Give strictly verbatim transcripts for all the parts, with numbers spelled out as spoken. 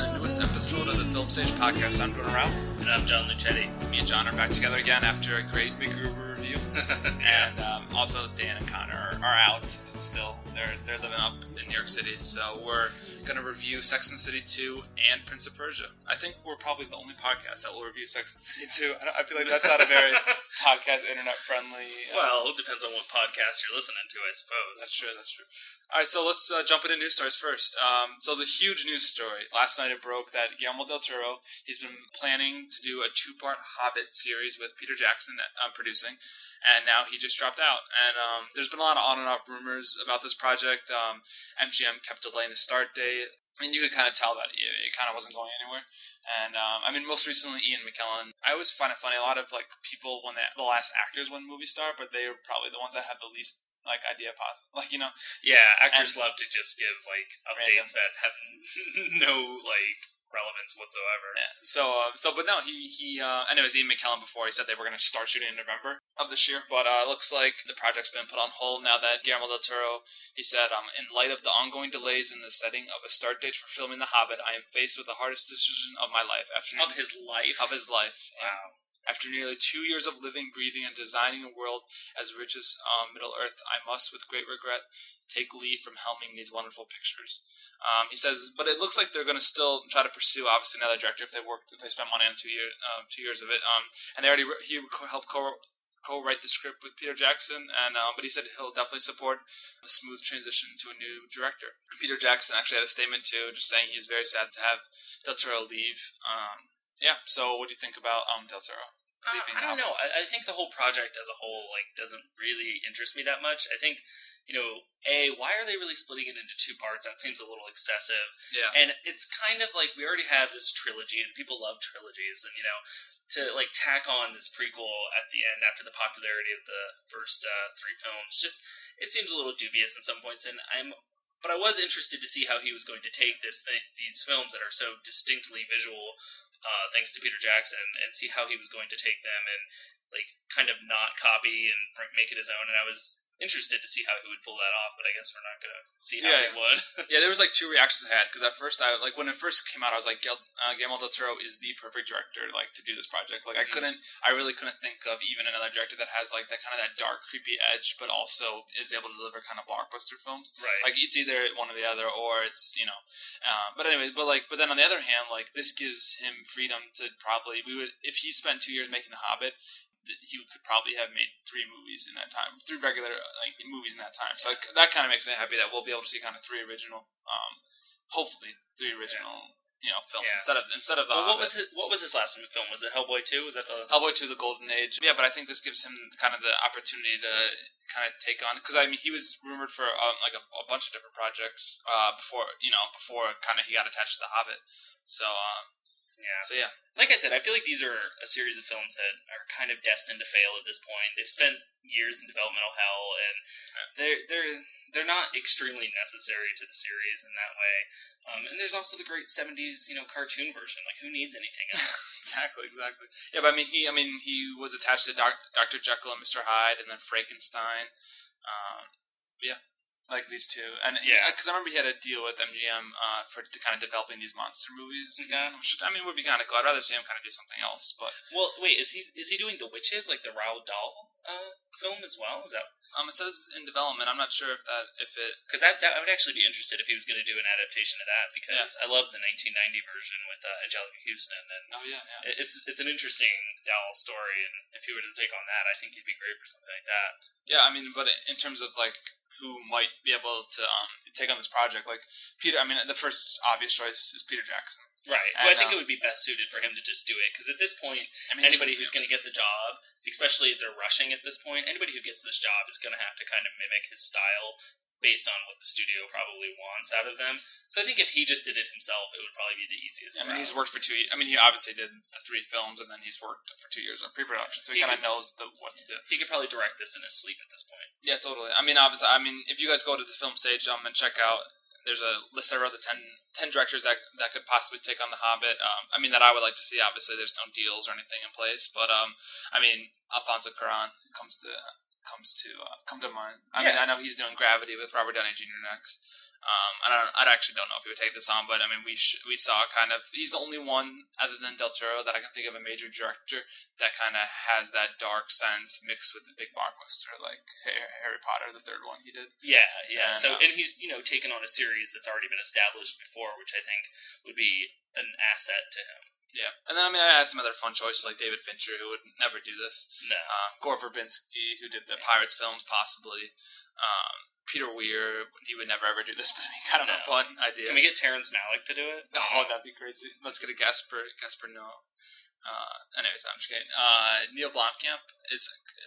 the newest episode of the Film Stage Podcast. I'm Jordan Rao. And I'm John Lucetti. Me and John are back together again after a great Big Gruber review. And um, also Dan and Connor are, are out still. They're they're living up in New York City. So we're going to review Sex and the City two and Prince of Persia. I think we're probably the only podcast that will review Sex and the City two. I, don't, I feel like that's not a very podcast, internet-friendly... Uh, well, it depends on what podcast you're listening to, I suppose. That's true, that's true. All right, so let's uh, jump into news stories first. Um, so the huge news story. Last night it broke that Guillermo del Toro, he's been planning to do a two-part Hobbit series with Peter Jackson uh, producing, and now he just dropped out. And um, there's been a lot of on-and-off rumors about this project. Um, M G M kept delaying the start date. I mean, you could kind of tell that it, it kind of wasn't going anywhere. And, um, I mean, most recently, Ian McKellen. I always find it funny, a lot of, like, people, when they, the last actors when movies start, but they are probably the ones that have the least like idea possible, like, you know. Yeah, actors and, love to just give like updates random. that have no like relevance whatsoever. Yeah. So, uh, so, but no, he he. Uh, anyways, Ian McKellen before he said they were going to start shooting in November of this year, but uh, it looks like the project's been put on hold now that Guillermo del Toro. He said, um, in light of the ongoing delays in the setting of a start date for filming The Hobbit, I am faced with the hardest decision of my life. After of his life. Of his life. Wow. After nearly two years of living, breathing, and designing a world as rich as um, Middle-earth, I must, with great regret, take leave from helming these wonderful pictures. Um, he says, but it looks like they're going to still try to pursue, obviously, another director if they worked, if they spent money on two year, um, two years of it. Um, and they already he helped co- co-write the script with Peter Jackson, and um, but he said he'll definitely support a smooth transition to a new director. Peter Jackson actually had a statement too, just saying he's very sad to have Del Toro leave. Um, Yeah, so what do you think about um, Del Toro? Uh, I don't know. I, I think the whole project as a whole like doesn't really interest me that much. I think, you know, A, why are they really splitting it into two parts? That seems a little excessive. Yeah. And it's kind of like we already have this trilogy, and people love trilogies, and, you know, to like tack on this prequel at the end after the popularity of the first uh, three films, just it seems a little dubious in some points. And I'm But I was interested to see how he was going to take this thing, these films that are so distinctly visual, uh, thanks to Peter Jackson, and see how he was going to take them and like kind of not copy and make it his own. And I was interested to see how he would pull that off, but I guess we're not going to see how yeah, he would. Yeah, there was like two reactions I had, because at first, I like when it first came out, I was like, Gil- uh, Guillermo del Toro is the perfect director like to do this project. Like, mm-hmm. I couldn't, I really couldn't think of even another director that has like that kind of that dark, creepy edge, but also is able to deliver kind of blockbuster films. Right. Like, it's either one or the other, or it's, you know, uh, but anyway, but like, but then on the other hand, like, this gives him freedom to probably, we would, if he spent two years making The Hobbit, he could probably have made three movies in that time, three regular like movies in that time. So like, that kind of makes me happy that we'll be able to see kind of three original, um, hopefully three original, yeah. you know, films yeah. instead of instead of the. Well, what was his, what was his last film? Was it Hellboy two? Was that the Hellboy two, The Golden Age? Yeah, but I think this gives him kind of the opportunity to kind of take on, because I mean he was rumored for um, like a, a bunch of different projects uh, before you know before kind of he got attached to The Hobbit. So. Um, Yeah. So yeah, like I said, I feel like these are a series of films that are kind of destined to fail at this point. They've spent years in developmental hell, and they're they're they're not extremely necessary to the series in that way. Um, and there's also the great seventies, you know, cartoon version. Like, who needs anything else? exactly, exactly. Yeah, but I mean, he, I mean, he was attached to Doc, Doctor Jekyll and Mister Hyde, and then Frankenstein. Um, yeah. Like these two, and yeah, because I remember he had a deal with M G M uh, for to kind of developing these monster movies again, which I mean would be kind of cool. I'd rather see him kind of do something else. But well, wait, is he is he doing The Witches, like the Roald Dahl uh, film as well? Is that um, it says in development. I'm not sure if that if it because that, that I would actually be interested if he was going to do an adaptation of that, because yeah. I love the nineteen ninety version with uh, Angelica Houston, and oh yeah, yeah, it's it's an interesting Dahl story, and if he were to take on that, I think he'd be great for something like that. Yeah, I mean, but in terms of like. Who might be able to um, take on this project? Like Peter, I mean, the first obvious choice is Peter Jackson. Right. And, well, I think um, it would be best suited for him to just do it, because at this point, I mean, anybody who's going to get the job, especially if they're rushing at this point, anybody who gets this job is going to have to kind of mimic his style based on what the studio probably wants out of them. So I think if he just did it himself, it would probably be the easiest. I mean, route. he's worked for two. I mean, he obviously did the three films, and then he's worked for two years on pre-production, so he, he kind of knows the, what to do. He could probably direct this in his sleep at this point. Yeah, totally. I mean, obviously, I mean, if you guys go to the film stage um, and check out, there's a list I wrote, the ten, ten directors that that could possibly take on The Hobbit. Um, I mean, that I would like to see. Obviously, there's no deals or anything in place, but um, I mean, Alfonso Cuarón comes to comes to uh, come to mind. I yeah. mean, I know he's doing Gravity with Robert Downey Junior next. Um, I don't. I actually don't know if he would take this on, but I mean, we sh- we saw kind of. He's the only one other than Del Toro that I can think of a major director that kind of has that dark sense mixed with the big blockbuster, like Harry Potter, the third one he did. Yeah, yeah. And, so um, and he's you know taken on a series that's already been established before, which I think would be an asset to him. Yeah, and then I mean I had some other fun choices like David Fincher, who would never do this. No. Um, Gore Verbinski, who did the Pirates films, possibly. Um, Peter Weir, he would never ever do this, but it'd be kind of No. a fun idea. Can we get Terrence Malick to do it? Oh, that'd be crazy. Let's get a Gasper. Gasper, no. Uh, anyways, I'm just kidding. Uh, Neil Blomkamp is,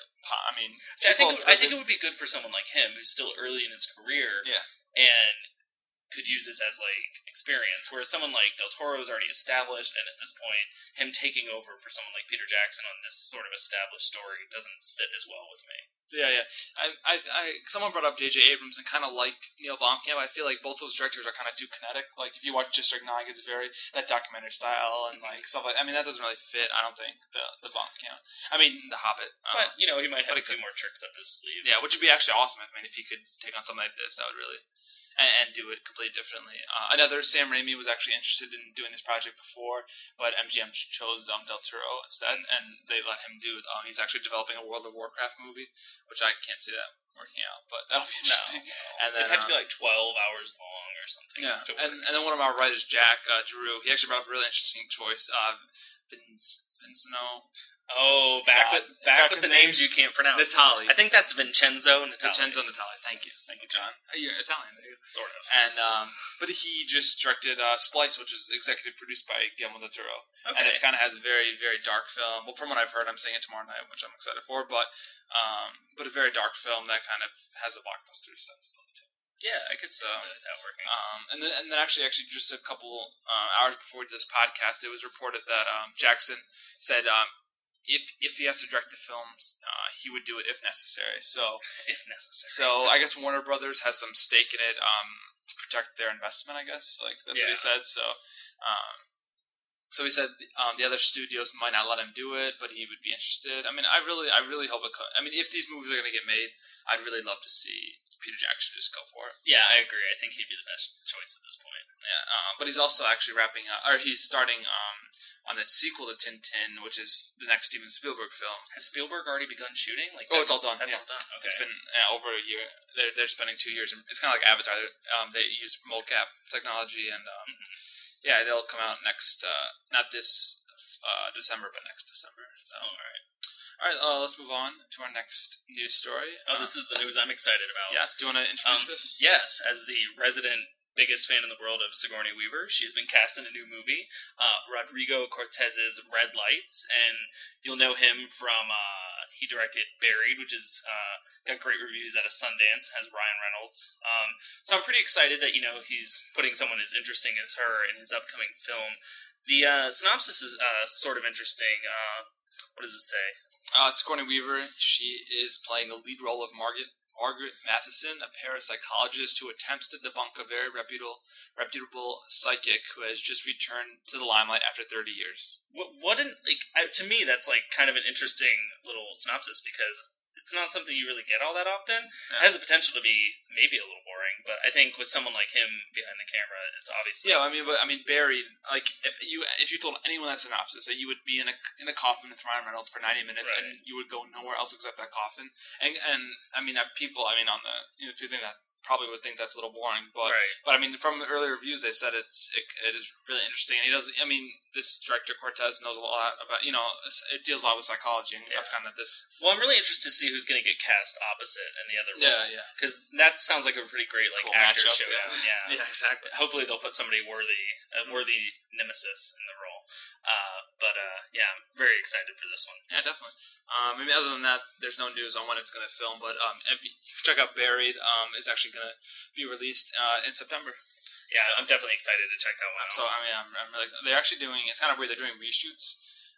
I mean, See, I think people- I think it would be good for someone like him who's still early in his career. Yeah. And could use this as like experience, whereas someone like Del Toro is already established, and at this point, him taking over for someone like Peter Jackson on this sort of established story doesn't sit as well with me. Yeah, yeah. I, I, I someone brought up J J Abrams and kind of like Neil Blomkamp. I feel like both those directors are kind of too kinetic. Like if you watch District Nine, it's very that documentary style and like stuff like. I mean, that doesn't really fit. I don't think the the Blomkamp. I mean, the Hobbit. Um, But you know, he might have but a few it more tricks up his sleeve. Yeah, which would be actually awesome. I mean, if he could take on something like this, that would really. And, and do it completely differently. Uh, another, Sam Raimi was actually interested in doing this project before, but M G M chose um, Del Toro instead, and they let him do it. Uh, he's actually developing a World of Warcraft movie, which I can't see that working out, but that'll be interesting. No, And then, it had to be um, like twelve hours long or something. Yeah, to and, work. and then one of our writers, Jack uh, Giroux, he actually brought up a really interesting choice. Uh, Vince, Vinceno, oh, back God. with back, Back with with the names names. you can't pronounce. Natali. I think that's Vincenzo Natali. Vincenzo Natali. Thank you, thank you, John. Uh, You're Italian, Sort of. and um, but he just directed uh, Splice, which is executive produced by Guillermo del Toro. Okay. And it kind of has a very, very dark film. Well, from what I've heard, I'm seeing it tomorrow night, which I'm excited for. But, um, but a very dark film that kind of has a blockbuster sensibility to it. Yeah, I could see So, something like that working. Um, and then, and then actually, actually, just a couple uh, hours before this podcast, it was reported that um, Jackson said um, if if he has to direct the films, uh, he would do it if necessary. So, if necessary. so I guess Warner Brothers has some stake in it um, to protect their investment. I guess like that's what he Yeah. said. So. Um, So he said um, the other studios might not let him do it, but he would be interested. I mean, I really, I really hope it. Co- I mean, if these movies are going to get made, I'd really love to see Peter Jackson just go for it. Yeah, I agree. I think he'd be the best choice at this point. Yeah, uh, but he's also actually wrapping up, or he's starting um, on the sequel to Tintin, which is the next Steven Spielberg film. Has Spielberg already begun shooting? Like, Oh, it's that's- all done, That's yeah. all done. Okay. It's been uh, over a year. They're they're spending two years. It's kind of like Avatar. Um, they use mocap technology, and um, yeah, they'll come out next. Uh, not this uh, December, but next December. So, all right. All right, uh, let's move on to our next news story. Oh, this is the news I'm excited about. Yes, do you want to introduce Um, this? Yes, as the resident biggest fan in the world of Sigourney Weaver, she's been cast in a new movie, uh, Rodrigo Cortez's Red Lights, and you'll know him from, uh, he directed Buried, which is uh, got great reviews out of Sundance, and has Ryan Reynolds. Um, so I'm pretty excited that, you know, he's putting someone as interesting as her in his upcoming film. The uh, synopsis is uh, sort of interesting. Uh, what does it say? Uh, Sigourney Weaver, she is playing the lead role of Margaret Margaret Matheson, a parapsychologist who attempts to debunk a very reputable, reputable psychic who has just returned to the limelight after thirty years. What, what an, like, I, to me, that's, like, kind of an interesting little synopsis, because it's not something you really get all that often. Yeah. It has the potential to be maybe a little boring, but I think with someone like him behind the camera, it's obviously... Yeah, I mean, but I mean, Buried. Like, if you if you told anyone that synopsis that you would be in a in a coffin with Ryan Reynolds for ninety minutes Right. and you would go nowhere else except that coffin, and and I mean, that people, I mean, on the you know, people think that probably would think that's a little boring, but Right. but I mean, from the earlier reviews, they said it's it, it is really interesting. And he does. I mean, this director Cortez knows a lot about you know it's, it deals a lot with psychology, and that's Yeah. kind of this. Well, I'm really interested to see who's going to get cast opposite in the other role. Yeah, yeah, Because that sounds like a pretty great, like, Cool actor matchup, showdown. yeah. Yeah. yeah, exactly. Hopefully they'll put somebody worthy, a worthy nemesis in the role. Uh, but, uh, yeah, I'm very excited for this one. Yeah, definitely. Um, I mean, other than that, there's no news on when it's going to film, but um, if you check out Buried. Um, is actually going to be released uh, in September. Yeah, I'm definitely excited to check that one out. So I mean, I'm, I'm really. They're actually doing. It's kind of weird. They're doing reshoots.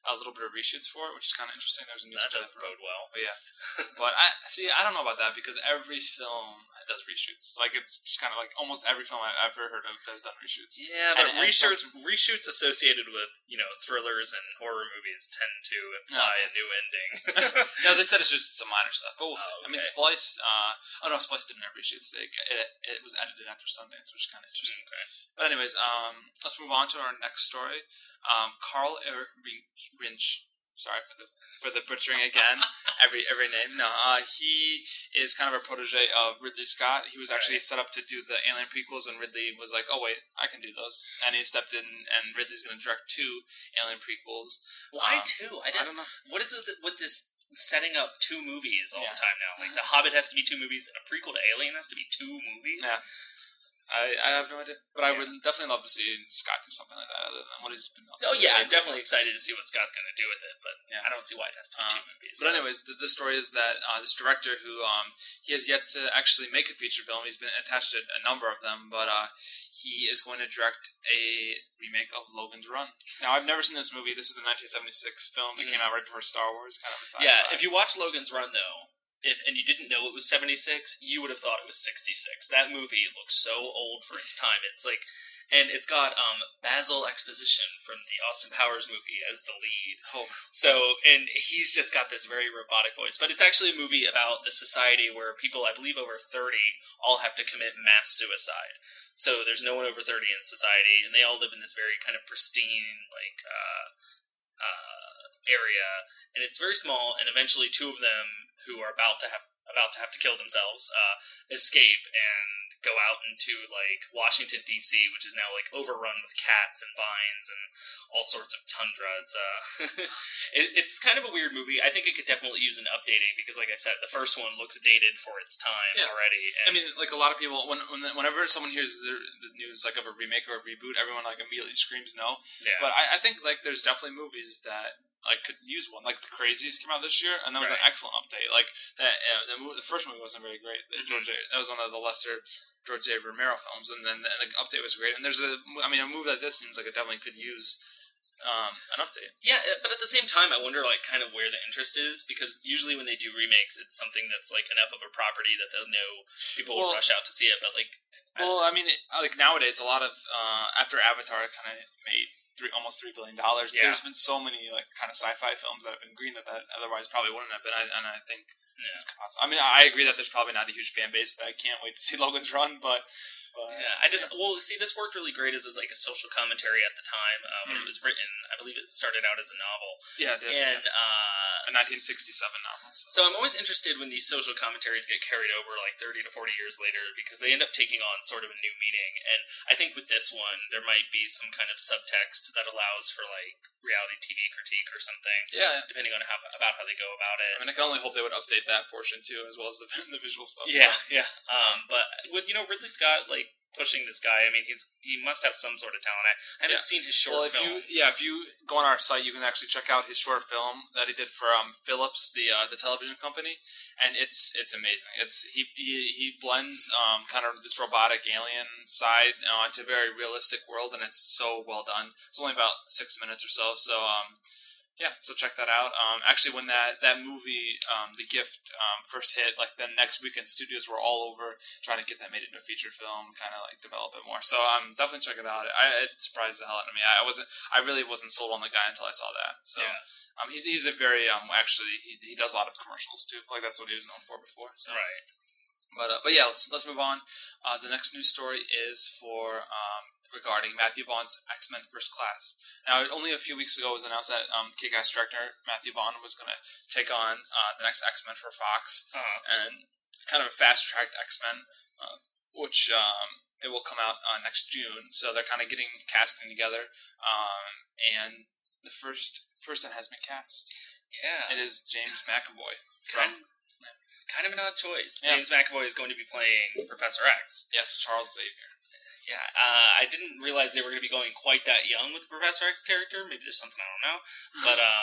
a little bit of reshoots for it, which is kind of interesting. There's a new That story. doesn't bode well. But yeah, but I see. I don't know about that because every film does reshoots. Like it's just kind of like almost every film I've ever heard of has done reshoots. Yeah, but And- and reshoots some- reshoots associated with you know thrillers and horror movies tend to imply Yeah. a new ending. No, they said it's just some minor stuff, but we'll see. Oh, I mean, okay. Splice. Uh, oh no, Splice didn't have reshoots. They, it, it was edited after Sundance, which is kind of interesting. Okay. But anyways, um, let's move on to our next story. Um, Carl Eric Rinch. Sorry for the for the butchering again. every every name. No, uh, he is kind of a protege of Ridley Scott. He was actually set up to do the Alien prequels when Ridley was like, "Oh wait, I can do those," and he stepped in. And Ridley's going to direct two Alien prequels. Why Um, two? I, I don't know. What is it with this setting up two movies all Yeah. the time now? Like The Hobbit has to be two movies, and a prequel to Alien has to be two movies. Yeah. I, I have no idea, but I Yeah. would definitely love to see Scott do something like that, other than what he's been. up Oh to. yeah, I'm definitely excited to see what Scott's going to do with it, but Yeah. I don't see why it has to be Um, two movies. But anyways, the, the story is that uh, this director who um, he has yet to actually make a feature film. He's been attached to a number of them, but uh, he is going to direct a remake of Logan's Run. Now, I've never seen this movie. This is the nineteen seventy-six film. It Mhm. came out right before Star Wars. Kind of a sci-fi. Yeah, if you watch Logan's Run though, if and you didn't know it was seventy-six, you would have thought it was sixty-six. That movie looks so old for its time. It's like, and it's got um, Basil Exposition from the Austin Powers movie as the lead. Oh, So, and he's just got this very robotic voice. But it's actually a movie about the society where people, I believe over thirty, all have to commit mass suicide. So there's no one over thirty in society, and they all live in this very kind of pristine, like, uh, uh, area. And it's very small, and eventually two of them, who are about to have about to have to kill themselves, uh, escape and go out into, like, Washington, D C, which is now, like, overrun with cats and vines and all sorts of tundra. It's, uh, it, it's kind of a weird movie. I think it could definitely use an updating, because, like I said, the first one looks dated for its time Yeah. already. I And, mean, like a lot of people, when, when whenever someone hears the, the news like of a remake or a reboot, everyone like immediately screams no. yeah. But I, I think like there's definitely movies that like could use one. Like The Crazies came out this year, and that was an Right. excellent update. Like that, uh, the, movie, the first movie wasn't very great. The Mhm. George A, that was one of the lesser George A. Romero films, and then the, the update was great. And there's a, I mean, a movie like this seems like it definitely could use um, an update. Yeah, uh, but at the same time, I wonder, like, kind of where the interest is, because usually when they do remakes, it's something that's, like, enough of a property that they'll know people will Well- rush out to see it, but, like, Well, I mean, it, like nowadays, a lot of uh, after Avatar kind of made three, almost three billion dollars. Yeah. There's been so many like kind of sci-fi films that have been greenlit that otherwise probably wouldn't have been. I, and I think, yeah. it's possible. I mean, I agree that there's probably not a huge fan base. That I can't wait to see Logan's Run, but, but Yeah, I just well see this worked really great as, as like a social commentary at the time uh, when Mm. it was written. I believe it started out as a novel, yeah, it did, and yeah. uh, a nineteen sixty-seven novel. So. So I'm always interested when these social commentaries get carried over like thirty to forty years later, because they end up taking on sort of a new meaning. And I think with this one, there might be some kind of subtext that allows for like reality T V critique or something, yeah, depending on how about how they go about it. I mean, I can only hope they would update that portion too, as well as the the visual stuff. Yeah, So, yeah. Um, but with you know Ridley Scott like pushing this guy, I mean he's he must have some sort of talent. I, I haven't Yeah. seen his short well, if film. you yeah, if you go on our site, you can actually check out his short film that he did for um, Philips, the uh, the television company, and it's it's amazing. It's he he, he blends um, kind of this robotic alien side uh, into a very realistic world, and it's so well done. It's only about six minutes or so, so um, yeah, so check that out. Um, actually, when that, that movie, um, The Gift, um, first hit, like the next weekend, studios were all over trying to get that made into a feature film, kind of like develop it more. So I'm um, definitely checking it out. I, it surprised the hell out of me. I, I wasn't, I really wasn't sold on the guy until I saw that. So Yeah. um, he's he's a very um actually he he does a lot of commercials too. Like that's what he was known for before. So. Right. But uh, but yeah, let's let's move on. Uh, the next news story is for um, regarding Matthew Vaughn's X-Men First Class. Now, only a few weeks ago it was announced that um, Kick-Ass director Matthew Vaughn was going to take on uh, the next X-Men for Fox, Uh, and kind of a fast-tracked X-Men, uh, which um, it will come out uh, next June. So they're kind of getting casting together, um, and the first person has been cast. yeah. It is James McAvoy Kind from kind of an odd choice. Yeah. James McAvoy is going to be playing Professor X. yes Charles Xavier. Yeah, uh, I didn't realize they were going to be going quite that young with the Professor X character. Maybe there's something I don't know. But um,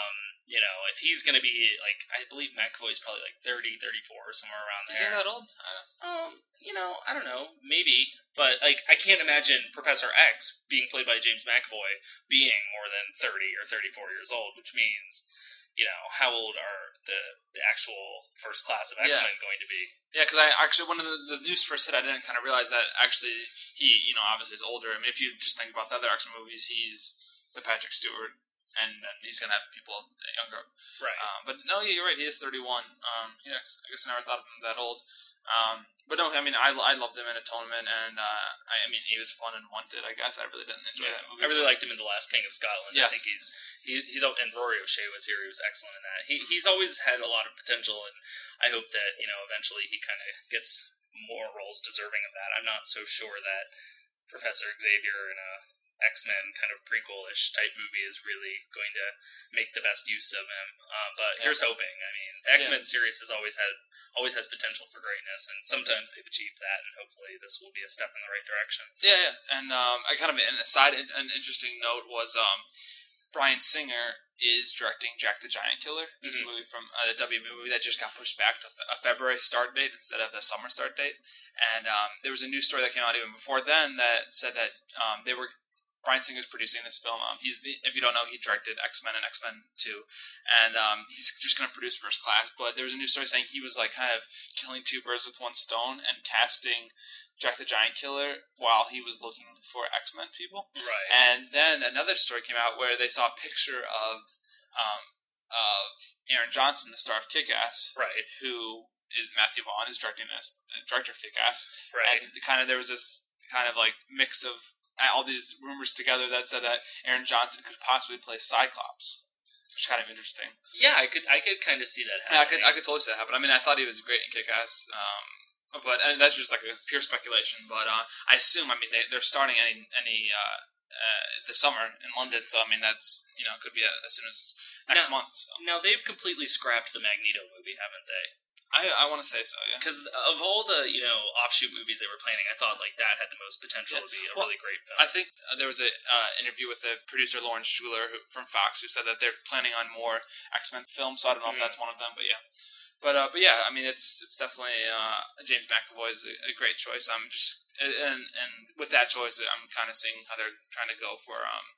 you know, if he's going to be, like, I believe McAvoy's probably like thirty, thirty-four, somewhere around You there. think that old? I don't know. Um, you know, I don't know, maybe. But, like, I can't imagine Professor X, being played by James McAvoy, being more than thirty or thirty-four years old, which means, you know, how old are the, the actual first class of X-Men Yeah. going to be? Yeah, because I actually, when the, the news first hit, I didn't kind of realize that actually he, you know, obviously is older. I mean, if you just think about the other X-Men movies, he's the Patrick Stewart, and then he's going to have people younger. Right. Um, but no, yeah, you're right. He is thirty-one. Um, yeah, I guess I never thought of him that old. Um, but no, I mean, I, I loved him in Atonement, and uh, I, I mean, he was fun and Wanted. I guess I really didn't enjoy Yeah. that movie. I really liked him in The Last King of Scotland. Yes. I think he's he, he's and Rory O'Shea was here. He was excellent in that. He he's always had a lot of potential, and I hope that, you know, eventually he kind of gets more roles deserving of that. I'm not so sure that Professor Xavier in a X-Men kind of prequel-ish type movie is really going to make the best use of him. Uh, but Yeah. here's hoping. I mean, the X-Men yeah. series has always had always has potential for greatness, and sometimes they've achieved that, and hopefully this will be a step in the right direction. Yeah, yeah. And um, I kind of an aside, an interesting note was um, Bryan Singer is directing Jack the Giant Killer. This mm-hmm. movie from uh, the W B movie that just got pushed back to a February start date instead of a summer start date. And um, there was a news story that came out even before then that said that um, they were. Bryan Singer's producing this film. Um, he's the, if you don't know, he directed X-Men and X-Men two, and um, he's just going to produce First Class. But there was a news story saying he was like kind of killing two birds with one stone and casting Jack the Giant Killer while he was looking for X-Men people. Right. And then another story came out where they saw a picture of um, of Aaron Johnson, the star of Kick-Ass, right, who is Matthew Vaughn, is directing this, the director of Kick-Ass, right, and kind of there was this kind of like mix of all these rumors together that said that Aaron Johnson could possibly play Cyclops, which is kind of interesting. Yeah, I could, I could kind of see that happening. Yeah, I could, I could totally see that happen. I mean, I thought he was great in Kick-Ass, um, but and that's just like a pure speculation. But uh, I assume, I mean, they, they're starting any any uh, uh, this summer in London, so I mean, that's you know could be a, as soon as next now, month. So. Now they've completely scrapped the Magneto movie, haven't they? I, I want to say so, yeah. Because of all the, you know, offshoot movies they were planning, I thought, like, that had the most potential yeah. to be a well, really great film. I think uh, there was an uh, interview with the producer, Lawrence Schuler, who, from Fox, who said that they're planning on more X-Men films, so I don't know mm. if that's one of them, but yeah. But, uh, but yeah, I mean, it's it's definitely, uh, James McAvoy is a, a great choice. I'm just, and, and with that choice, I'm kind of seeing how they're trying to go for, um,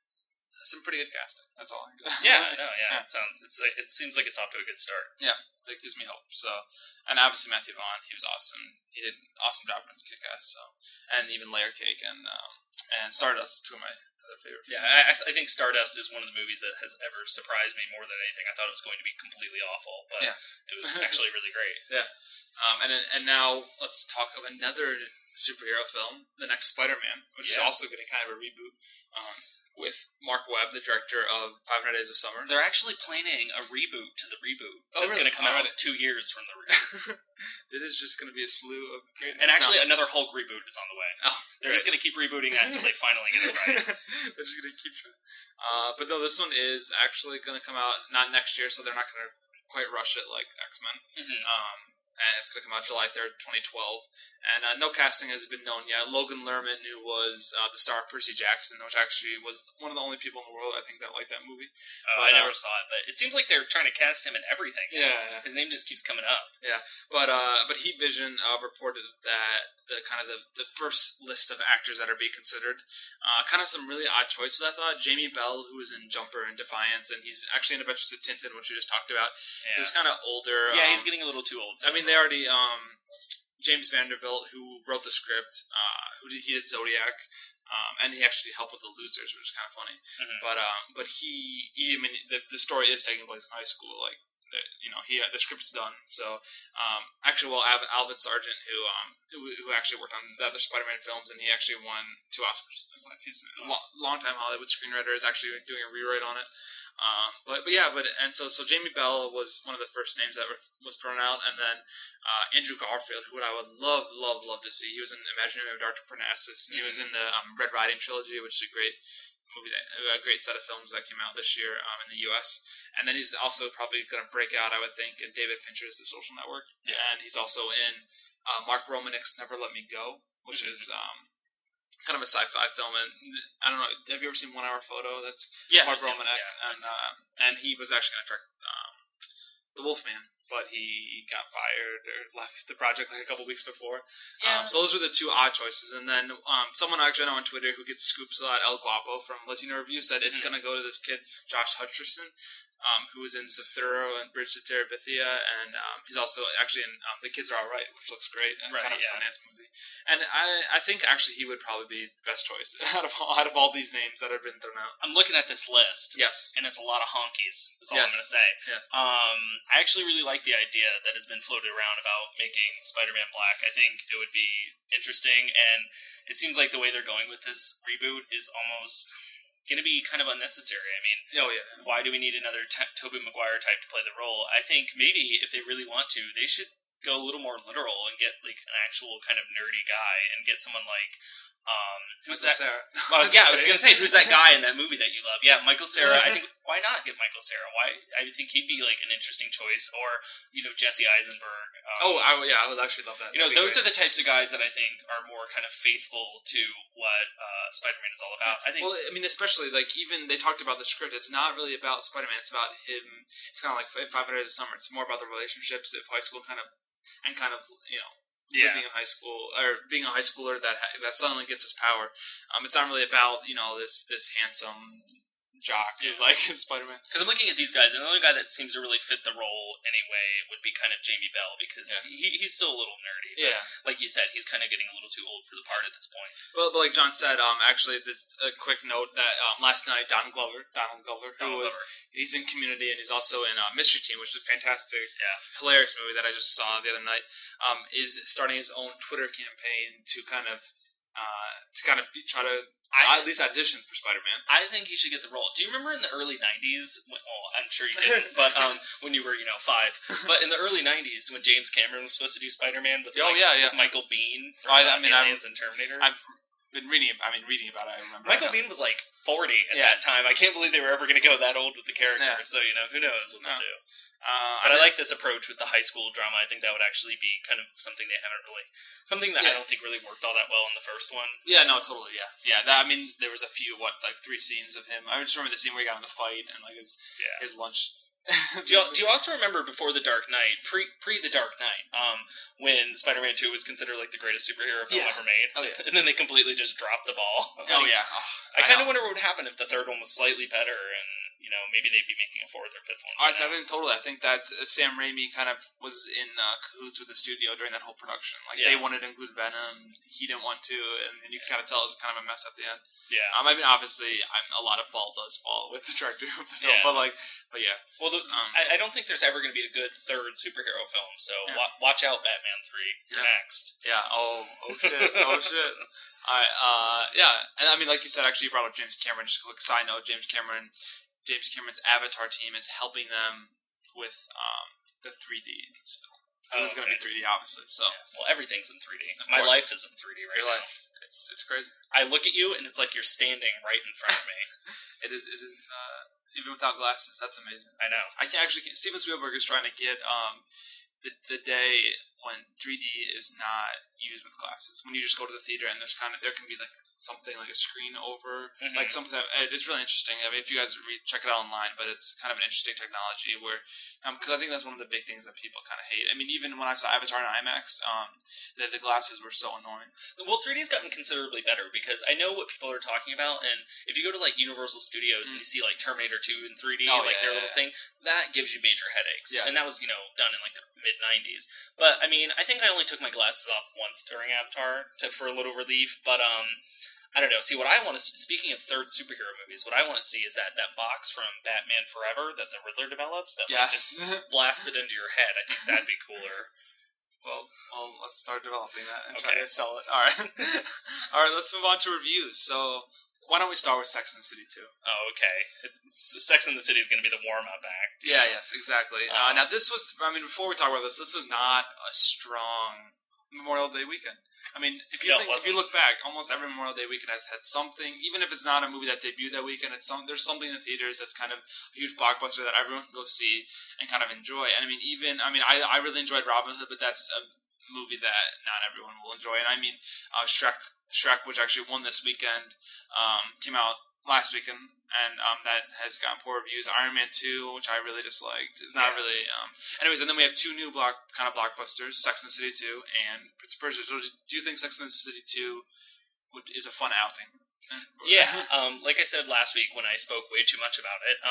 some pretty good casting. That's all. yeah, no, yeah. yeah. It, sounds, it's like, it seems like it's off to a good start. Yeah, it gives me hope. So, and obviously Matthew Vaughn, he was awesome. He did an awesome job with Kick-Ass. So, and even Layer Cake and um, and Stardust, two of my other favorite. Yeah, I, I think Stardust is one of the movies that has ever surprised me more than anything. I thought it was going to be completely awful, but yeah. it was actually really great. Yeah. Um, and and now let's talk of another superhero film, the next Spider-Man, which yeah. is also getting kind of a reboot. Um, with Mark Webb, the director of five hundred Days of Summer. They're actually planning a reboot to the reboot. Oh, that's really? going to come oh, out really? two years from the reboot. It is just going to be a slew of great... And actually, not... another Hulk reboot is on the way. Oh, They're right. just going to keep rebooting that until they finally get it right. They're just going to keep trying. Uh, but no, this one is actually going to come out not next year, so they're not going to quite rush it like X-Men. Mm-hmm. Um, and it's going to come out July third, twenty twelve. And uh, no casting has been known yet. Logan Lerman, who was uh, the star of Percy Jackson, which actually was one of the only people in the world, I think, that liked that movie. Oh, but, I never uh, saw it, but it seems like they're trying to cast him in everything. Yeah. yeah. His name just keeps coming up. Yeah. But uh, but Heat Vision uh, reported that the kind of the, the first list of actors that are being considered, uh, kind of some really odd choices, I thought. Jamie Bell, who was in Jumper and Defiance, and he's actually in Adventures of Tintin, which we just talked about. Yeah. He was kind of older. Yeah, um, he's getting a little too old. I mean, they already... Um, James Vanderbilt, who wrote the script, uh, who did, he did Zodiac, um, and he actually helped with The Losers, which is kind of funny. Mm-hmm. But um, but he, he, I mean, the, the story is taking place in high school. Like, the, you know, he the script's done. So um, actually, well, Al- Alvin Sargent, who um, who, who actually worked on the other Spider-Man films, and he actually won two Oscars. It's like he's a long, long-time Hollywood screenwriter, is actually doing a rewrite on it. Um, but but yeah, but and so so Jamie Bell was one of the first names that were, was thrown out, and then uh, Andrew Garfield, who I would love love love to see. He was in Imaginary of Doctor Parnassus, and he was in the um, Red Riding trilogy, which is a great movie, that, a great set of films that came out this year um, in the U S. And then he's also probably going to break out, I would think, in David Fincher's The Social Network, yeah. and he's also in uh, Mark Romanick's Never Let Me Go, which is um, kind of a sci-fi film, and I don't know. Have you ever seen One Hour Photo? That's Yeah, Mark I've seen- Romanek, yeah, I've and seen uh, and he was actually going to direct um, The Wolfman, but he got fired or left the project like a couple weeks before. Yeah. Um, so those were the two odd choices, and then um, someone actually I know on Twitter who gets scoops a lot, El Guapo from Latino Review, said it's Mhm. going to go to this kid Josh Hutcherson. Um, who was in Zathuro and Bridge to Terabithia, and um, he's also actually in um, The Kids Are Alright, which looks great, and Right, kind of a yeah. Sundance movie. And I, I think actually he would probably be the best choice out of all, out of all these names that have been thrown out. I'm looking at this list, Yes. and it's a lot of honkies. That's all Yes. I'm going to say. Yeah. Um, I actually really like the idea that has been floated around about making Spider-Man black. I think it would be interesting, and it seems like the way they're going with this reboot is almost going to be kind of unnecessary. I mean, Oh yeah. why do we need another t- Tobey Maguire type to play the role? I think maybe if they really want to, they should go a little more literal and get like an actual kind of nerdy guy and get someone like um who's that? Sarah? Well, yeah, I was gonna say who's that guy in that movie that you love? Yeah, Michael Cera. I think why not get Michael Cera? Why I think he'd be like an interesting choice, or you know Jesse Eisenberg. Um, Oh, I, would- yeah, I would actually love that. you know, That'd be those great. are the types of guys that I think are more kind of faithful to what uh, Spider-Man is all about. I think. Well, I mean, especially like even they talked about the script. It's not really about Spider-Man. It's about him. It's kind of like Five Hundred Days of Summer. It's more about the relationships of high school, kind of, and kind of you know. Yeah. Living in high school, or being a high schooler that that suddenly gets his power. Um, it's not really about you know this this handsome jock Yeah. like Spider-Man. Because I'm looking at these guys, and the only guy that seems to really fit the role anyway would be kind of Jamie Bell, because Yeah. he, he's still a little nerdy. But Yeah. like you said, he's kind of getting a little too old for the part at this point. Well, but like John said, um, actually, this a quick note that um, last night Donald Glover, Donald Glover, who Donald was Glover. he's in Community and he's also in uh, Mystery Team, which is a fantastic, Yeah. hilarious movie that I just saw the other night. Um, is starting his own Twitter campaign to kind of uh, to kind of be, try to I, at least audition for Spider-Man. I think he should get the role. Do you remember in the early nineties? When, well, I'm sure you didn't, but um, when you were, you know, five. But in the early nineties, when James Cameron was supposed to do Spider-Man with, Oh, Mike- yeah, yeah. with Michael Bean from I- I uh, mean, I'm- Aliens and Terminator. I've been reading. I mean, reading about it. I remember. Michael I know. Bean was like forty at Yeah. that time. I can't believe they were ever going to go that old with the character. Yeah. So, you know, who knows what No. they'll do. Uh, But I mean- like this approach with the high school drama. I think that would actually be kind of something they haven't really, something that I Yeah. don't think really worked all that well in the first one. Yeah, no, totally, yeah, yeah. That, I mean, there was a few, what, like three scenes of him. I just remember the scene where he got in the fight and like his Yeah. his lunch. Do you, do you also remember before The Dark Knight, pre pre The Dark Knight, um, when Spider-Man two was considered like the greatest superhero film Yeah. ever made? Oh, yeah. And then they completely just dropped the ball. Oh Like, yeah, oh, I kind know. of wonder what would happen if the third one was slightly better, and you know maybe they'd be making a fourth or fifth one. I, by I now. think totally. I think that uh, Sam Raimi kind of was in uh, cahoots with the studio during that whole production. Like they Yeah. wanted to include Venom, he didn't want to, and, and you can kind of tell it was kind of a mess at the end. yeah. Um, I mean, obviously, I'm a lot of fault does fall with the director of the film, Yeah. but like, but yeah, Well, the, um, I, I don't think there's ever going to be a good third superhero film. So Yeah. wa- watch out, Batman three. You're Yeah. next. yeah. Oh, oh shit, oh shit. I uh, yeah, and I mean, like you said, actually, you brought up James Cameron. Just a quick side note: James Cameron, James Cameron's Avatar team is helping them with um the three D and stuff. Oh, This is going to be okay. three D, obviously. So Well, everything's in three D. Of My course. life is in three D right your now. life, it's it's crazy. I look at you, and it's like you're standing right in front of me. It is. It is. Uh, even without glasses, that's amazing. I know. I can actually. Steven Spielberg is trying to get um the the day when three D is not used with glasses. When you just go to the theater and there's kind of there can be like something like a screen over, Mhm. like something that it's really interesting. I mean, if you guys read, check it out online, but it's kind of an interesting technology where because I think that's one of the big things that people kind of hate. I mean, even when I saw Avatar in IMAX, um, the the glasses were so annoying. Well, three D's gotten considerably better because I know what people are talking about, and if you go to like Universal Studios and you see like Terminator two in three D, Oh, like yeah, their yeah, little yeah. thing, that gives you major headaches. Yeah. And that was, you know, done in like the mid nineties. But I mean, I think I only took my glasses off once during Avatar to, for a little relief, but um. I don't know. See, what I want to, speaking of third superhero movies, what I want to see is that, that box from Batman Forever that the Riddler develops that like, just Yes. blasts it into your head. I think that'd be cooler. Well, well, let's start developing that and Okay. try to sell it. All right, all right. Let's move on to reviews. So, why don't we start with Sex and the City two? Oh, okay. It's, Sex and the City is going to be the warm-up act. Yeah. Yes. Exactly. Uh, Uh, now, this was. I mean, before we talk about this, this was not a strong Memorial Day weekend. I mean, if you No, it think, if you wasn't. look back, almost every Memorial Day weekend has had something. Even if it's not a movie that debuted that weekend, it's some. There's something in the theaters that's kind of a huge blockbuster that everyone can go see and kind of enjoy. And I mean, even I mean, I I really enjoyed Robin Hood, but that's. A, movie that not everyone will enjoy. And I mean, uh, Shrek, Shrek, which actually won this weekend, um, came out last weekend, and um, that has gotten poor reviews. Iron Man two, which I really disliked, is not Yeah. really. Um, anyways, and then we have two new block kind of blockbusters: Sex and the City two and Prince of Persia. So do you think Sex and the City two would, is a fun outing? Yeah, um, like I said last week when I spoke way too much about it,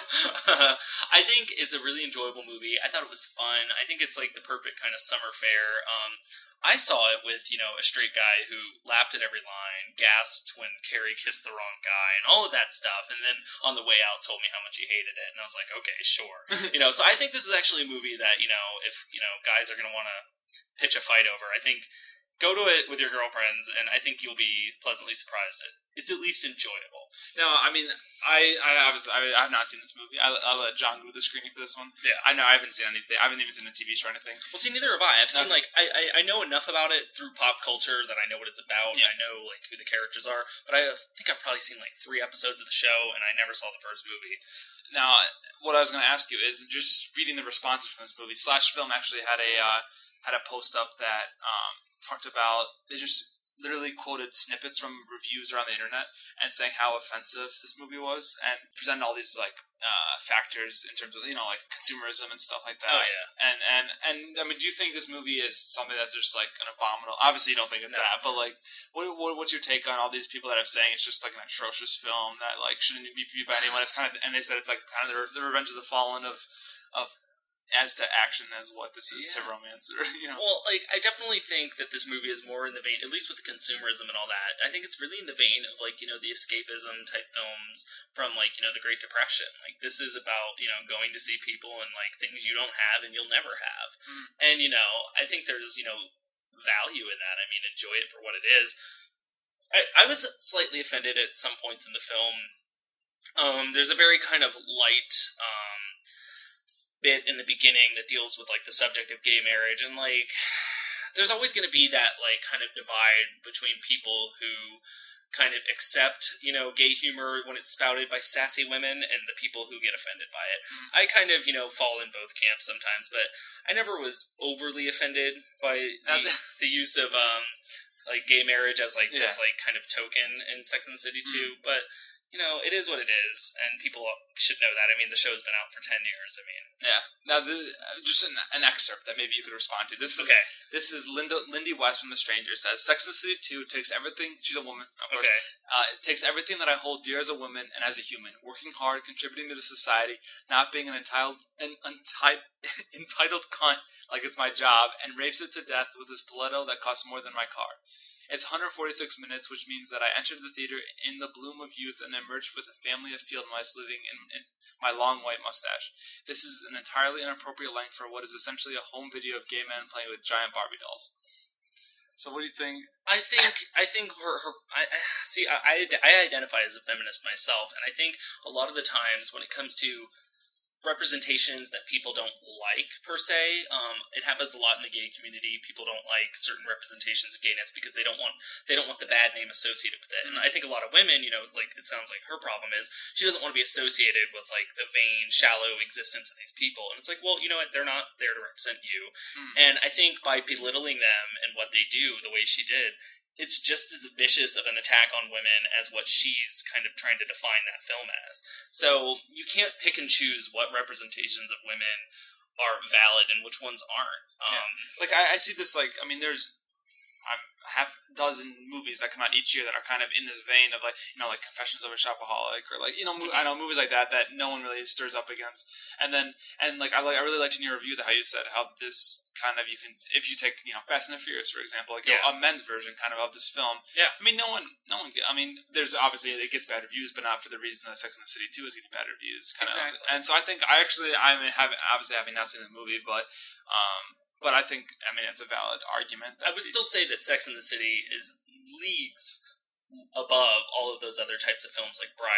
um, I think it's a really enjoyable movie. I thought it was fun. I think it's like the perfect kind of summer fare. Um, I saw it with, you know, a straight guy who laughed at every line, gasped when Carrie kissed the wrong guy, and all of that stuff, and then on the way out told me how much he hated it, and I was like, okay, sure. You know, so I think this is actually a movie that, you know, if, you know, guys are going to want to pitch a fight over, I think go to it with your girlfriends, and I think you'll be pleasantly surprised at it's at least enjoyable. No, I mean, I I obviously I, I have not seen this movie. I, I'll let John go to the screening for this one. Yeah, I know I haven't seen anything. I haven't even seen the T V show or anything. Well, see, neither have I. I've seen Okay. like I, I I know enough about it through pop culture that I know what it's about. Yeah. And I know like who the characters are, but I think I've probably seen like three episodes of the show, and I never saw the first movie. Now, what I was going to ask you is just reading the responses from this movie. Slash Film actually had a uh, had a post up that um, talked about they just. literally quoted snippets from reviews around the internet and saying how offensive this movie was, and presented all these like uh, factors in terms of, you know, like consumerism and stuff like that. Oh yeah. And and and I mean, do you think this movie is something that's just like an abominable? Obviously, you don't think it's No. that, but like, what, what what's your take on all these people that are saying it's just like an atrocious film that like shouldn't be viewed by anyone? It's kind of, and they said it's like kind of the, the Revenge of the Fallen of of. as to action as what this is Yeah. to romance, or you know. Well, like I definitely think that this movie is more in the vein, at least with the consumerism and all that. I think it's really in the vein of like, you know, the escapism type films from like, you know, the Great Depression. Like this is about, you know, going to see people and like things you don't have and you'll never have. Mm. And you know, I think there's, you know, value in that. I mean, enjoy it for what it is. I, I was slightly offended at some points in the film. Um, there's a very kind of light um, bit in the beginning that deals with like the subject of gay marriage, and like there's always going to be that like kind of divide between people who kind of accept, you know, gay humor when it's spouted by sassy women and the people who get offended by it. Mm. I kind of, you know, fall in both camps sometimes, but I never was overly offended by the, the use of um like gay marriage as like Yeah. this like kind of token in Sex and the City too, but you know, it is what it is, and people should know that. I mean, the show's been out for ten years. I mean, Yeah. Now, the, uh, just an, an excerpt that maybe you could respond to. This is okay, this is Linda Lindy West from The Stranger says, "Sex and the City two takes everything." She's a woman, of course. okay, Uh, it takes everything that I hold dear as a woman and as a human, working hard, contributing to the society, not being an entitled an unti- entitled cunt like it's my job, and rapes it to death with a stiletto that costs more than my car. It's one hundred forty-six minutes, which means that I entered the theater in the bloom of youth and emerged with a family of field mice living in, in my long white mustache. This is an entirely inappropriate length for what is essentially a home video of gay men playing with giant Barbie dolls." So what do you think? I think I think her her I I- see I, I I identify as a feminist myself, and I think a lot of the times when it comes to representations that people don't like per se, um, it happens a lot in the gay community. People don't like certain representations of gayness because they don't want they don't want the bad name associated with it. And I think a lot of women, you know, like it sounds like her problem is she doesn't want to be associated with like the vain, shallow existence of these people. And it's like, well, you know what? They're not there to represent you. Hmm. And I think by belittling them and what they do the way she did, it's just as vicious of an attack on women as what she's kind of trying to define that film as. So you can't pick and choose what representations of women are valid and which ones aren't. Yeah. Um, Like I, I see this like I mean there's um, half a dozen movies that come out each year that are kind of in this vein of like, you know, like Confessions of a Shopaholic, or like, you know, mo- I know movies like that that no one really stirs up against. And then and like I like I really liked in your review that how you said how this kind of you can if you take, you know, Fast and the Furious for example, like Yeah. a men's version kind of of this film. Yeah. I mean no one no one get, I mean there's obviously it gets bad reviews, but not for the reason that Sex and the City two is getting bad reviews kind Exactly. of. And so I think I actually I mean have obviously having not seen the movie, but um but I think, I mean, it's a valid argument. I would still say that Sex and the City is leagues above all of those other types of films like Bride Wars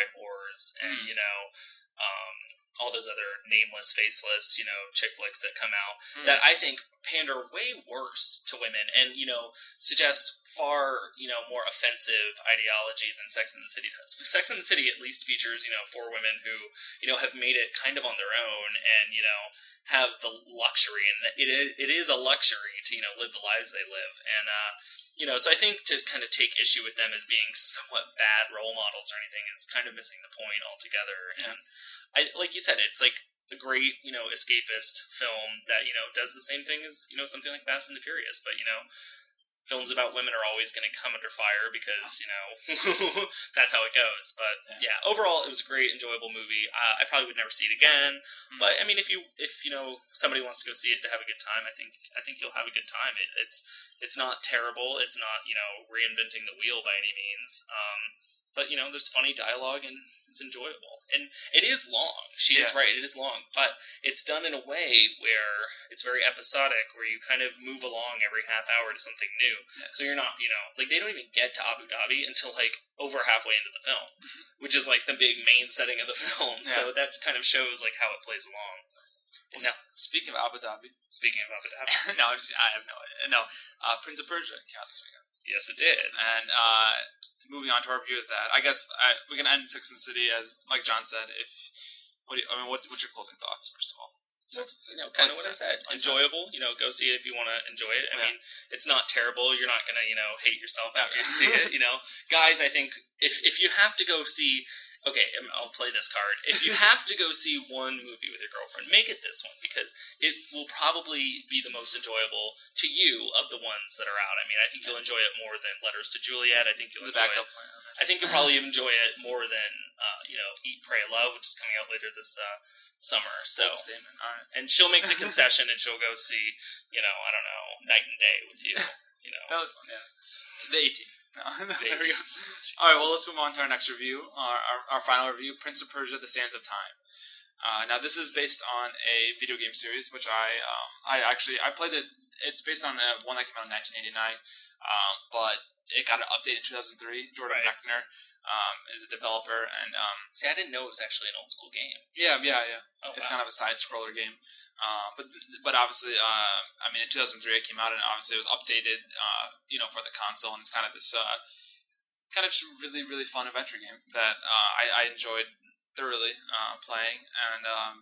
Wars and, Mm. you know, um, all those other nameless, faceless, you know, chick flicks that come out Mm. that I think pander way worse to women and, you know, suggest far, you know, more offensive ideology than Sex and the City does. Sex and the City at least features, you know, four women who, you know, have made it kind of on their own and, you know, have the luxury, and it is, it is a luxury to, you know, live the lives they live. And, uh, you know, so I think to kind of take issue with them as being somewhat bad role models or anything is kind of missing the point altogether. And I, like you said, it's like a great, you know, escapist film that, you know, does the same thing as, you know, something like Fast and the Furious, but, you know, films about women are always going to come under fire because, you know, that's how it goes. But yeah. yeah, overall, it was a great, enjoyable movie. Uh, I probably would never see it again. Mm-hmm. But I mean, if you, if you know, somebody wants to go see it to have a good time, I think, I think you'll have a good time. It, it's, it's not terrible. It's not, you know, reinventing the wheel by any means. Um, But, you know, there's funny dialogue and it's enjoyable. And it is long. She yeah. is right, it is long. But it's done in a way where it's very episodic, where you kind of move along every half hour to something new. Yeah. So you're not, you know, like they don't even get to Abu Dhabi until like over halfway into the film, mm-hmm. which is like the big main setting of the film. Yeah. So that kind of shows like how it plays along. Well, now, speaking of Abu Dhabi. Speaking of Abu Dhabi. no, I have no idea. No, uh, Prince of Persia counts. Yes, it did. And uh, moving on to our review of that, I guess I, we can end Sex and the City as, like John said. If what do you, I mean, what, what's your closing thoughts first of all? Well, you know, kind like of what I said. Like enjoyable. You know, go see it if you want to enjoy it. I yeah. mean, it's not terrible. You're not gonna, you know, hate yourself after you see it. You know, guys, I think if if you have to go see. Okay, I'll play this card. If you have to go see one movie with your girlfriend, make it this one, because it will probably be the most enjoyable to you of the ones that are out. I mean, I think you'll enjoy it more than Letters to Juliet. I think you'll the enjoy backup it. plan. I think you'll probably enjoy it more than, uh, you know, Eat, Pray, Love, which is coming out later this uh, summer. So, All right. And she'll make the concession and she'll go see, you know, I don't know, Night and Day with you. You know, that was fun, yeah. The eighteen. No, there we go. All right, well, let's move on to our next review, our, our, our final review, Prince of Persia: The Sands of Time. Uh, now, this is based on a video game series, which I um, I actually I played it. It's based on the one that came out in nineteen eighty-nine, um, but it got an update in two thousand three. Jordan right. Mechner um, is a developer, and um, see, I didn't know it was actually an old school game. Yeah, yeah, yeah. Oh, it's wow. kind of a side scroller game. Uh, but but obviously, uh, I mean, in two thousand three it came out, and obviously it was updated, uh, you know, for the console, and it's kind of this uh, kind of just really really fun adventure game that uh, I, I enjoyed thoroughly uh, playing, and um,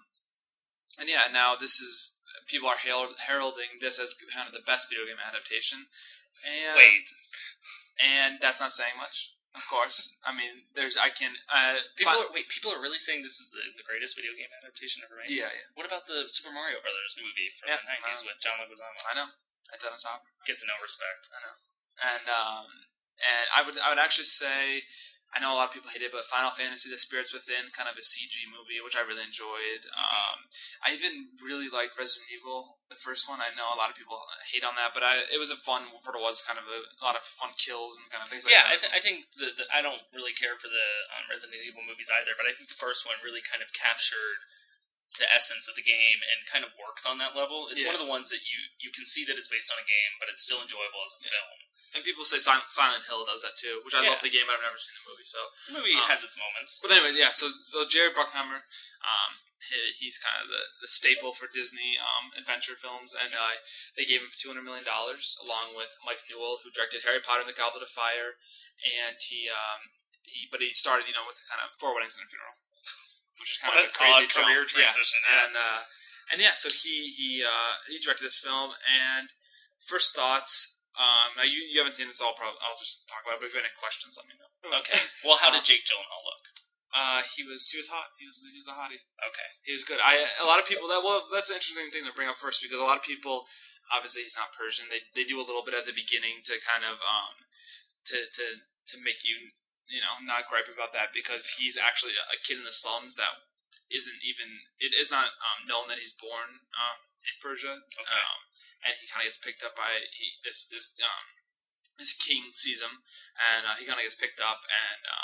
and yeah, now this is people are herald- heralding this as kind of the best video game adaptation, and wait, and that's not saying much. Of course, I mean, there's I can. Uh, people are, wait, people are really saying this is the, the greatest video game adaptation ever made. Yeah, yeah. What about the Super Mario Brothers movie from yeah, the nineties with John Leguizamo? I know. And Dennis Hopper gets no respect. I know. And um, and I would I would actually say I know a lot of people hate it, but Final Fantasy: The Spirits Within, kind of a C G movie, which I really enjoyed. Um, I even really liked Resident Evil, the first one. I know a lot of people hate on that, but I, it was a fun, what it was, kind of a, a lot of fun kills and kind of things like yeah, that. Yeah, I, th- I think the, the, I don't really care for the um, Resident Evil movies either, but I think the first one really kind of captured the essence of the game and kind of works on that level. It's yeah. one of the ones that you, you can see that it's based on a game, but it's still enjoyable as a yeah. film. And people say Silent, Silent Hill does that too, which I yeah. love the game, but I've never seen the movie. So the movie um, has its moments. But anyways, yeah. So so Jerry Bruckheimer, um, he, he's kind of the, the staple for Disney um, adventure films, and uh, they gave him two hundred million dollars, along with Mike Newell, who directed Harry Potter and the Goblet of Fire, and he um, he but he started you know with kind of Four Weddings and a Funeral, which is kind what of a crazy career film. transition. Yeah. And uh, and yeah, so he he uh, he directed this film, and first thoughts. Um, now you, you haven't seen this all. Probably I'll just talk about it. But if you have any questions, let me know. Okay. Well, how did Jake Gyllenhaal look? Uh, he was he was hot. He was he was a hottie. Okay. He was good. I a lot of people that well that's an interesting thing to bring up first because a lot of people obviously he's not Persian. They they do a little bit at the beginning to kind of um to to to make you you know not gripe about that because he's actually a kid in the slums that isn't even it is not um, known that he's born um, in Persia. Okay. Um, And he kind of gets picked up by he, this this um this king sees him, and uh, he kind of gets picked up, and um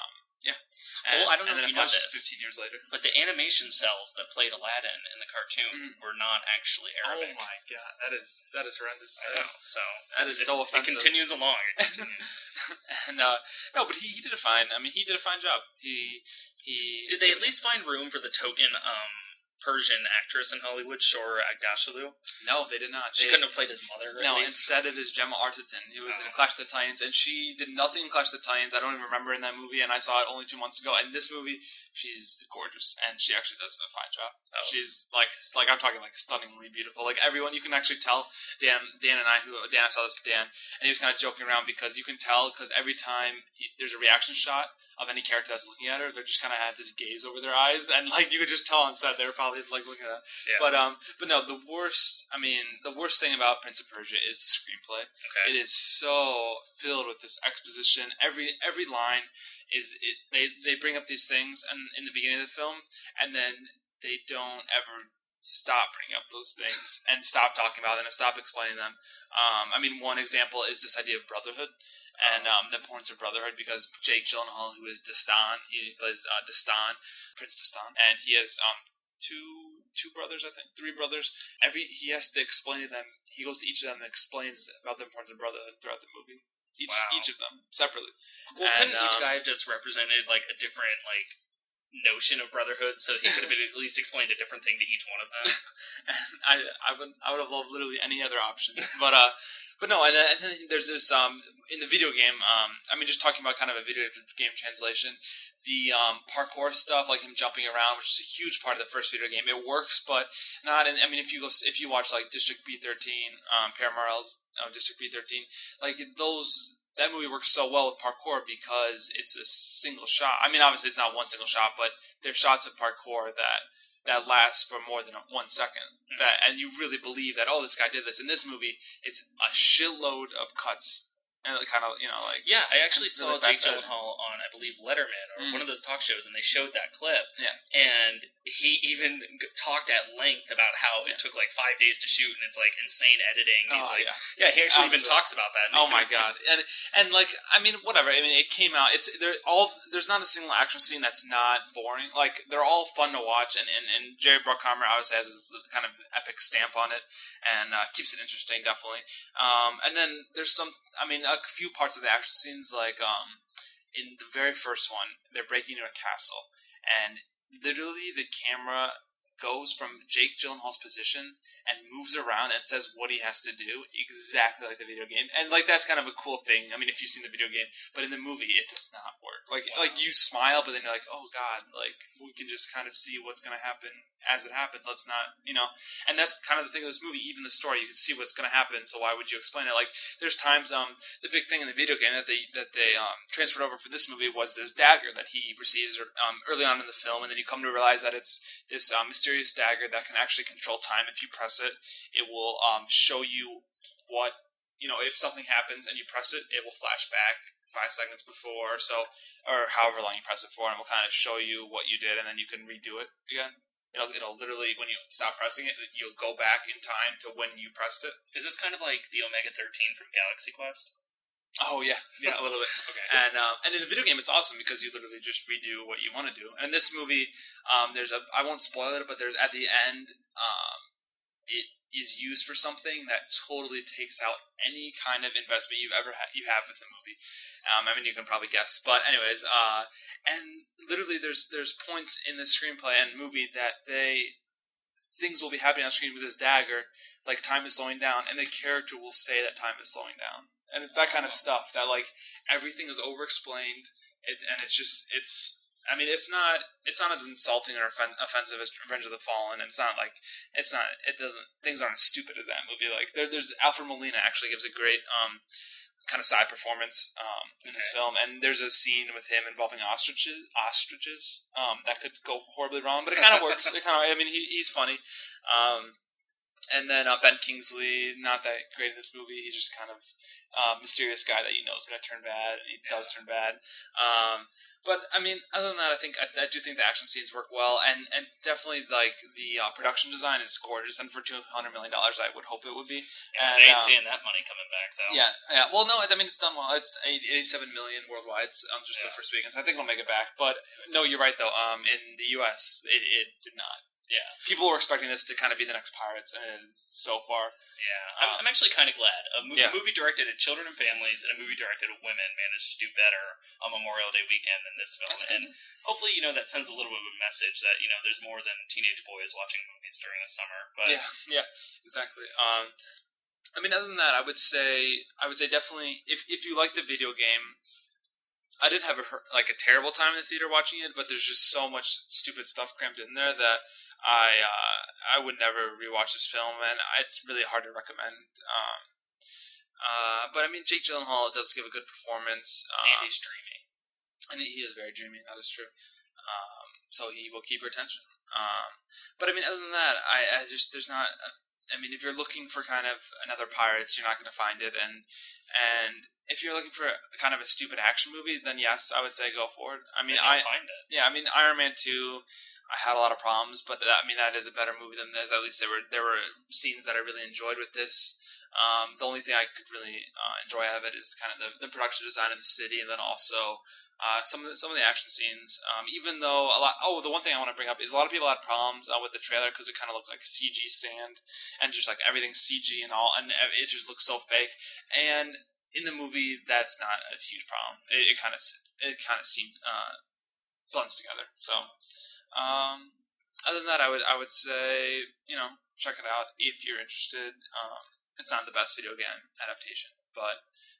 Yeah. And, well, I don't know and if then you know it this, flashes fifteen years later. but the animation cells that played Aladdin in the cartoon mm. were not actually Arabic. Oh my god, that is that is horrendous. I know. So that is it, so offensive. It continues along. It continues. and uh, no, but he, he did a fine. I mean, he did a fine job. He he. Did they at least find room for the token um, Persian actress in Hollywood, Shore Agdashloo? No, they did not. She they, couldn't have played his mother. No, at least? Instead it is Gemma Arterton, who was oh. in Clash of the Titans, and she did nothing in Clash of the Titans. I don't even remember in that movie, and I saw it only two months ago. And this movie, she's gorgeous, and she actually does a fine job. Oh. She's like, like I'm talking like stunningly beautiful. Like everyone, you can actually tell. Dan, Dan and I, who Dan, I saw this with Dan, and he was kind of joking around because you can tell because every time there's a reaction shot of any character that's looking at her, they're just kind of had this gaze over their eyes, and like you could just tell on set they were probably like looking at that. Yeah. But um, but no, the worst. I mean, the worst thing about Prince of Persia is the screenplay. Okay. It is so filled with this exposition. Every every line is it, they they bring up these things and in the beginning of the film, and then they don't ever stop bringing up those things and stop talking about them and stop explaining them. Um, I mean, one example is this idea of brotherhood. And um, the importance of brotherhood, because Jake Gyllenhaal, who is Destan, he plays uh, Destan, Prince Destan, and he has um, two two brothers, I think, three brothers. Every he has to explain to them. He goes to each of them and explains about the importance of brotherhood throughout the movie. Each wow. each of them separately. Well, and, couldn't each um, guy have just represented like a different like notion of brotherhood, so he could have at least explained a different thing to each one of them? and I I would I would have loved literally any other option, but uh. But no, and then, and then there's this, um, in the video game, um, I mean, just talking about kind of a video game translation, the um, parkour stuff, like him jumping around, which is a huge part of the first video game, it works, but not in, I mean, if you go, if you watch, like, District B thirteen, um, Per Morrell's uh, District B thirteen, like, those, that movie works so well with parkour because it's a single shot. I mean, obviously it's not one single shot, but there's shots of parkour that that lasts for more than one second. Mm-hmm. That and you really believe that, oh, this guy did this. In this movie, it's a shitload of cuts. And it kind of, you know, like... Yeah, I actually saw really Jake Gyllenhaal on, I believe, Letterman, or mm. one of those talk shows, and they showed that clip. Yeah. And he even g- talked at length about how yeah. it took, like, five days to shoot, and it's, like, insane editing. Oh, He's like, yeah. Yeah, he actually Absolutely. even talks about that. Oh, my God. And, and like, I mean, whatever. I mean, it came out. It's there. All There's not a single action scene that's not boring. Like, they're all fun to watch, and, and, and Jerry Bruckheimer obviously has this kind of epic stamp on it, and uh, keeps it interesting, definitely. Um, and then there's some... I mean, a few parts of the action scenes, like um, in the very first one, they're breaking into a castle, and literally the camera goes from Jake Gyllenhaal's position and moves around and says what he has to do, exactly like the video game. And like that's kind of a cool thing. I mean, if you've seen the video game, but in the movie, it does not work. Like, wow. like you smile, but then you're like, oh God, like we can just kind of see what's going to happen as it happens. Let's not, you know. And that's kind of the thing of this movie. Even the story, you can see what's going to happen. So why would you explain it? Like, there's times, um, the big thing in the video game that they that they um transferred over for this movie was this dagger that he receives um early on in the film, and then you come to realize that it's this um, mysterious dagger that can actually control time. If you press it, it will um show you what, you know, if something happens and you press it, it will flash back five seconds before, so, or however long you press it for, and will kind of show you what you did, and then you can redo it again. It'll, it'll literally, when you stop pressing it, you'll go back in time to when you pressed it. Is this kind of like the Omega thirteen from Galaxy Quest? Oh, yeah. Yeah, a little bit. Okay. And um, and in the video game, it's awesome because you literally just redo what you want to do. And in this movie, um, there's a, I won't spoil it, but there's, at the end, um, it is used for something that totally takes out any kind of investment you've ever had, you have with the movie. Um, I mean, you can probably guess. But anyways, uh, and literally there's there's points in the screenplay and movie that they, things will be happening on screen with this dagger, like time is slowing down, and the character will say that time is slowing down. And it's that kind of stuff that, like, everything is over-explained, it, and it's just, it's, I mean, it's not, it's not as insulting or offen- offensive as Revenge of the Fallen, and it's not like, it's not, it doesn't, things aren't as stupid as that movie. Like, there, there's, Alfred Molina actually gives a great, um, kind of side performance, um, in this film, and there's a scene with him involving ostriches, ostriches, um, that could go horribly wrong, but it kind of works, it kind of, I mean, he, he's funny, um, And then uh, Ben Kingsley, not that great in this movie. He's just kind of uh, mysterious guy that you know is going to turn bad, and he yeah. does turn bad. Um, but I mean, other than that, I think I, I do think the action scenes work well, and, and definitely like the uh, production design is gorgeous. And for two hundred million dollars, I would hope it would be. Yeah, and, I ain't um, seeing that money coming back though. Yeah, yeah. Well, no, I mean it's done well. It's eighty-seven million worldwide, um, just yeah. the first weekend. So I think it'll make it back. But no, you're right though. Um, in the U S, it, it did not. Yeah, people were expecting this to kind of be the next Pirates, and it is so far. Yeah, I'm, um, I'm actually kind of glad. A movie, yeah. movie directed at children and families and a movie directed at women managed to do better on Memorial Day weekend than this film. That's and good. Hopefully, you know, that sends a little bit of a message that, you know, there's more than teenage boys watching movies during the summer. But yeah, yeah, exactly. Um, I mean, other than that, I would say, I would say definitely, if if you like the video game, I didn't have a, like a terrible time in the theater watching it, but there's just so much stupid stuff crammed in there that I uh, I would never rewatch this film, and it's really hard to recommend. Um, uh, but I mean, Jake Gyllenhaal does give a good performance, uh, and he's dreamy, and he is very dreamy. That is true. Um, so he will keep your attention. Um, but I mean, other than that, I, I just there's not. I mean, if you're looking for kind of another Pirates, you're not going to find it, and and if you're looking for kind of a stupid action movie, then yes, I would say go for it. I mean, I find it. Yeah, I mean, Iron Man two. I had a lot of problems, but that, I mean that is a better movie than this. At least there were there were scenes that I really enjoyed with this. Um, the only thing I could really uh, enjoy out of it is kind of the, the production design of the city, and then also uh, some of the, some of the action scenes. Um, even though a lot, oh, the one thing I want to bring up is a lot of people had problems uh, with the trailer because it kind of looked like C G sand, and just like everything's C G and all, and it just looks so fake. And in the movie, that's not a huge problem. It, it kind of it kind of seemed uh, blends together. So. Um, other than that, I would I would say, you know, check it out if you're interested. Um, it's not the best video game adaptation, but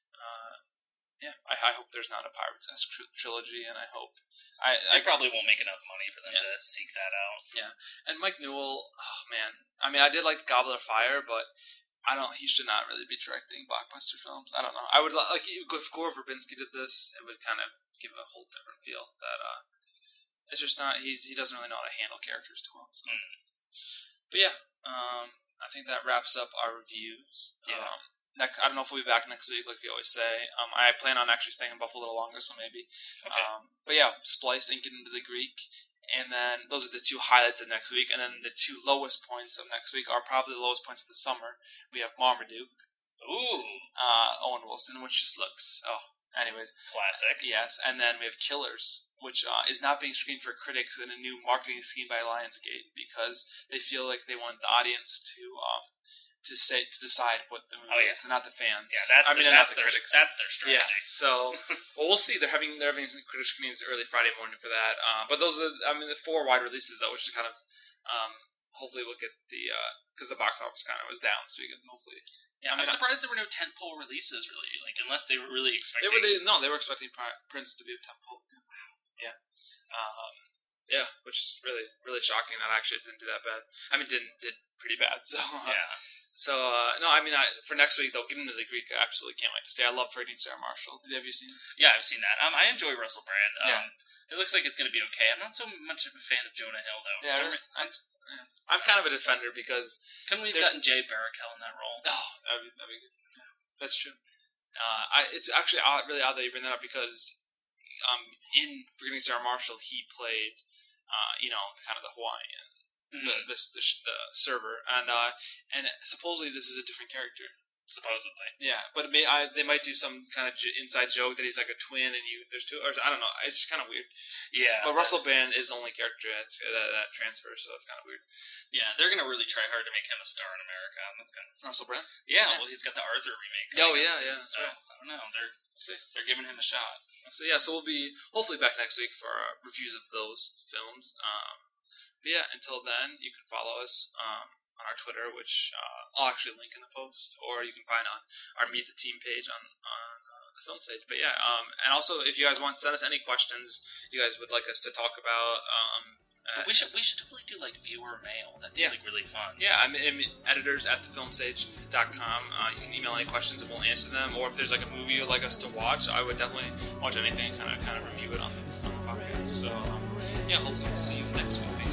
uh, yeah, I, I hope there's not a Pirates-esque tr- trilogy, and I hope I, I probably won't make enough money for them yeah. to seek that out. Yeah, and Mike Newell, oh man, I mean, I did like Goblet of Fire, but I don't. He should not really be directing blockbuster films. I don't know. I would like if Gore Verbinski did this, it would kind of give a whole different feel. That uh. It's just not. He's he doesn't really know how to handle characters too well. So. Mm. But yeah, um, I think that wraps up our reviews. Yeah. Um, next, I don't know if we'll be back next week, like we always say. Um, I plan on actually staying in Buffalo a little longer, so maybe. Okay. Um, but yeah, Splice, Ink It into the Greek, and then those are the two highlights of next week. And then the two lowest points of next week are probably the lowest points of the summer. We have Marmaduke. Ooh. Uh, Owen Wilson, which just looks oh. Anyways, classic. Yes, and then we have Killers, which uh, is not being screened for critics in a new marketing scheme by Lionsgate because they feel like they want the audience to um to say to decide what the movie oh, yeah. is, and not the fans. Yeah, that's I mean, the, that's not the their critics. that's their strategy. Yeah. So, well, we'll see. They're having they're having critic screenings early Friday morning for that. Uh, but those are I mean the four wide releases though, which is kind of um hopefully we'll get the because uh, the box office kind of was down, so we can hopefully. Yeah, I'm surprised there were no tentpole releases, really. Like, unless they were really expecting. They were, they, no, they were expecting Prince to be a tentpole. Yeah, um, yeah, which is really, really shocking. That actually didn't do that bad. I mean, didn't did pretty bad. So uh, yeah. So uh, no, I mean, I, for next week they'll get into the Greek. I absolutely can't wait to stay. I love Ferdinand Sarah Marshall. Have you seen it? Yeah, I've seen that. Um, I enjoy Russell Brand. Um, yeah. It looks like it's going to be okay. I'm not so much of a fan of Jonah Hill though. Yeah. So I, Yeah. I'm kind of a defender because couldn't we have gotten Jay Baruchel in that role? Oh, that'd be, that'd be good. Yeah, that's true. Uh, I, it's actually odd, really odd that you bring that up because um, in Forgetting Sarah Marshall, he played, uh, you know, kind of the Hawaiian, mm-hmm. the, the, the the server, and uh, and supposedly this is a different character. Supposedly, yeah, but it may, I, they might do some kind of j- inside joke that he's like a twin, and you there's two, or I don't know. It's just kind of weird. Yeah, but Russell Brand is the only character that that, that transfers, so it's kind of weird. Yeah, they're gonna really try hard to make him a star in America. And that's kind of Russell Brand. Yeah, yeah, well, he's got the Arthur remake. Oh yeah, yeah. So right. I don't know. They're see. they're giving him a shot. So yeah, so we'll be hopefully back next week for uh, reviews of those films. Um, but yeah, until then, you can follow us. Um, on our Twitter, which uh, I'll actually link in the post, or you can find on our Meet the Team page on, on uh, the film page. But yeah, um, and also if you guys want, send us any questions you guys would like us to talk about. Um, uh, we should we should totally do like viewer mail. That'd be yeah. like really fun. Yeah, I mean, I mean editors at the film stage dot com. Uh, you can email any questions and we'll answer them. Or if there's like a movie you'd like us to watch, I would definitely watch anything and kind of kind of review it on the, on the podcast. So um, yeah, hopefully we'll see you next week.